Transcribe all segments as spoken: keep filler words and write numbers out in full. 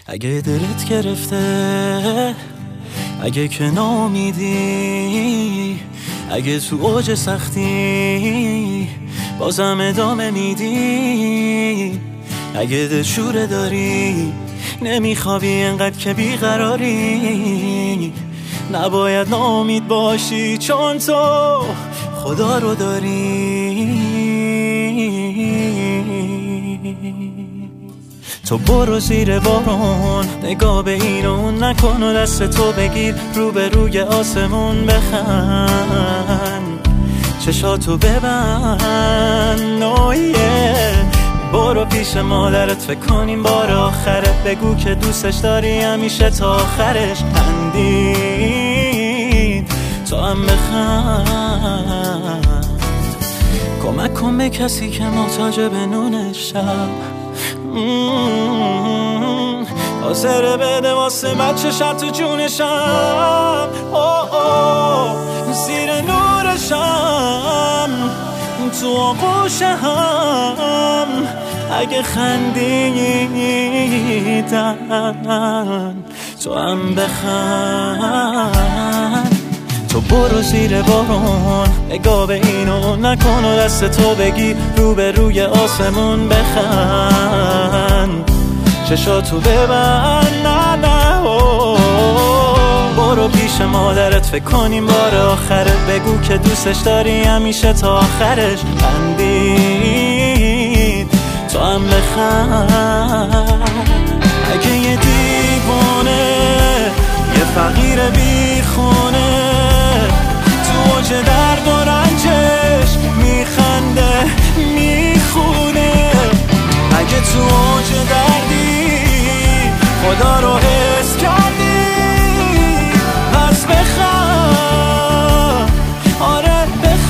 اگه دلت گرفته، اگه که ناامیدی، اگه تو اوج سختی بازم ادامه میدی، اگه دلشوره داری نمیخوابی انقدر که بیقراری، نباید ناامید باشی چون تو خدا رو داری. تو برو زیر بارون، نگاه به این و اون نکن و دست تو بگیر رو به روی آسمون بخند، چشاتو ببند اویه. برو پیش مادرت فکر کنیم بار آخرت، بگو که دوستش داری همیشه تا آخرش. خندید تو هم بخند، کمک کن به کسی که محتاج به نون شب، حاضر بده واسه بچه شب تو جونشم. اوه اوه زیر نورشم تو آغوشم، اگه خندیدن تو هم بخند. تو برو زیر بارون، نگاه به این و اون نکن و دست تو بگی رو به روی آسمون بخند، چشاتو ببند نه نه. برو پیش مادرت فکر کنیم بار آخرت، بگو که دوستش داری همیشه تا آخرش. خندید تو هم بخند. اگه یه دیوانه، یه فقیر بیخونه تو اوج درد و رنجش میخنده میخونه، اگه تو اوج دردی خدا رو حس کردی پس بخند، آره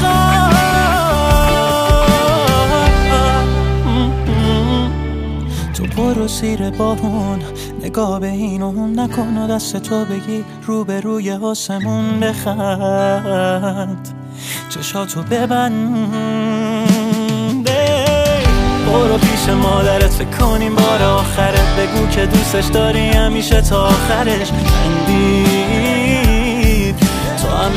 بخند. تو برو زیر بارون، نگاه به این و اون نکن و دست تو بگی رو به روی آسمون بخند، چشاتو ببند. برو پیش مادرت فکر کنیم بار آخرت، بگو که دوستش داری همیشه تا آخرش. خندید تو هم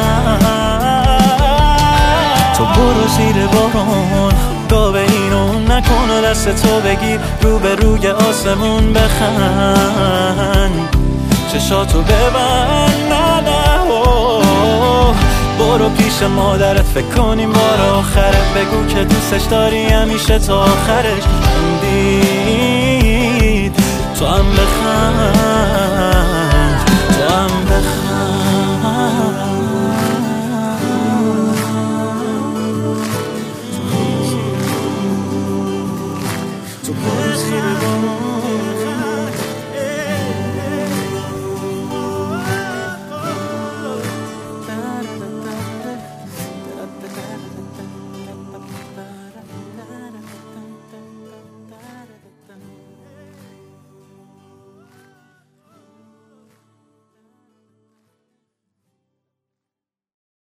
بخند. تو برو زیر بارون، نگاه به این و اون نکن و دست تو بگیر رو به روی آسمون بخند، چشاتو ببند نه نه. برو پیش مادرت فکر کنیم بار آخرت، بگو که دوستش داری همیشه تا آخرش. خندید